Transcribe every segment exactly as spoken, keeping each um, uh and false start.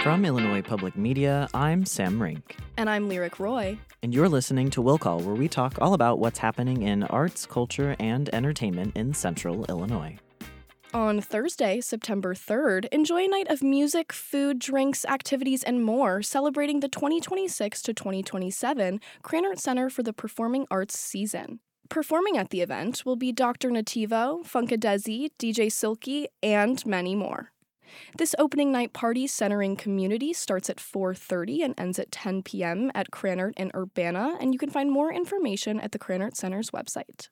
From Illinois Public Media, I'm Sam Rink. And I'm Lyric Roy. And you're listening to Will Call, where we talk all about what's happening in arts, culture, and entertainment in Central Illinois. On Thursday, September third, enjoy a night of music, food, drinks, activities, and more celebrating the twenty twenty-six to twenty twenty-seven Krannert Center for the Performing Arts season. Performing at the event will be Doctor Nativo, Funkadesi, D J Silky, and many more. This opening night party centering community starts at four thirty and ends at ten p.m. at Krannert in Urbana, and you can find more information at the Krannert Center's website.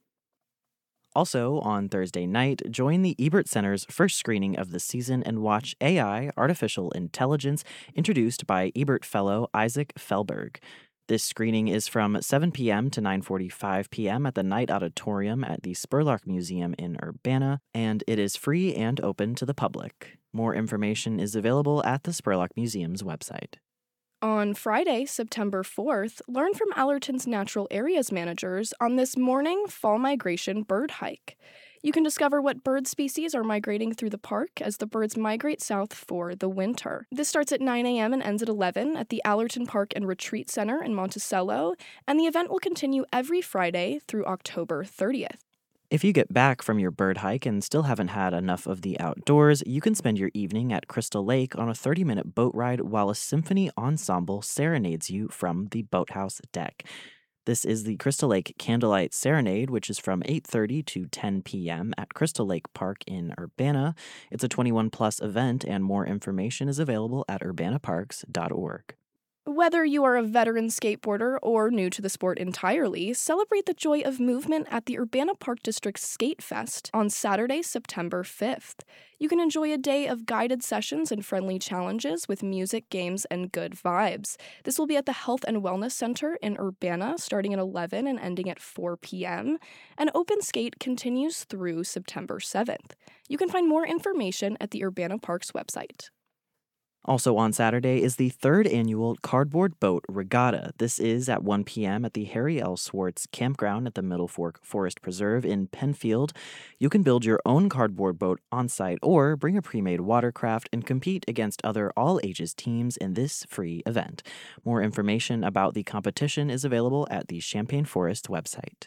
Also, on Thursday night, join the Ebert Center's first screening of the season and watch A I, Artificial Intelligence, introduced by Ebert Fellow Isaac Felberg. This screening is from seven p.m. to nine forty-five p.m. at the Knight Auditorium at the Spurlock Museum in Urbana, and it is free and open to the public. More information is available at the Spurlock Museum's website. On Friday, September fourth, learn from Allerton's Natural Areas managers on this morning fall migration bird hike. You can discover what bird species are migrating through the park as the birds migrate south for the winter. This starts at nine a.m. and ends at eleven at the Allerton Park and Retreat Center in Monticello, and the event will continue every Friday through October thirtieth. If you get back from your bird hike and still haven't had enough of the outdoors, you can spend your evening at Crystal Lake on a thirty-minute boat ride while a symphony ensemble serenades you from the boathouse deck. This is the Crystal Lake Candlelight Serenade, which is from eight thirty to ten p.m. at Crystal Lake Park in Urbana. It's a twenty-one plus event, and more information is available at urbana parks dot org. Whether you are a veteran skateboarder or new to the sport entirely, celebrate the joy of movement at the Urbana Park District Skate Fest on Saturday, September fifth. You can enjoy a day of guided sessions and friendly challenges with music, games, and good vibes. This will be at the Health and Wellness Center in Urbana, starting at eleven and ending at four p.m. And Open Skate continues through September seventh. You can find more information at the Urbana Parks website. Also on Saturday is the third annual Cardboard Boat Regatta. This is at one p.m. at the Harry L. Swartz Campground at the Middle Fork Forest Preserve in Penfield. You can build your own cardboard boat on site or bring a pre-made watercraft and compete against other all-ages teams in this free event. More information about the competition is available at the Champaign Forest website.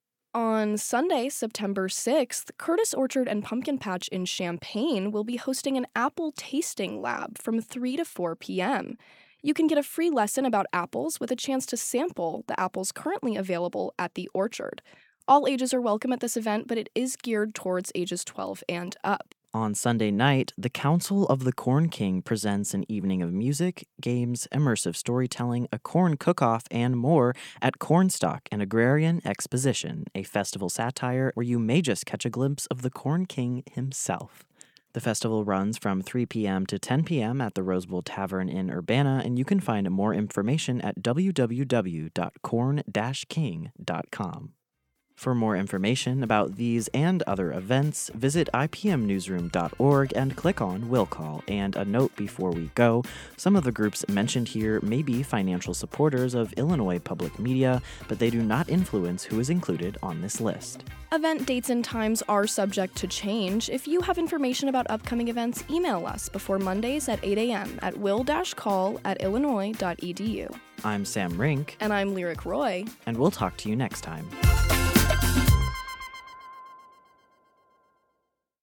On Sunday, September sixth, Curtis Orchard and Pumpkin Patch in Champaign will be hosting an apple tasting lab from three to four p.m. You can get a free lesson about apples with a chance to sample the apples currently available at the orchard. All ages are welcome at this event, but it is geared towards ages twelve and up. On Sunday night, the Council of the Corn King presents an evening of music, games, immersive storytelling, a corn cook-off, and more at Cornstalk, an agrarian exposition, a festival satire where you may just catch a glimpse of the Corn King himself. The festival runs from three p.m. to ten p.m. at the Rose Bowl Tavern in Urbana, and you can find more information at w w w dot corn dash king dot com. For more information about these and other events, visit i p m newsroom dot org and click on Will Call. And a note before we go, some of the groups mentioned here may be financial supporters of Illinois Public Media, but they do not influence who is included on this list. Event dates and times are subject to change. If you have information about upcoming events, email us before Mondays at eight a.m. at will call at illinois dot e d u. I'm Sam Rink. And I'm Lyric Roy. And we'll talk to you next time.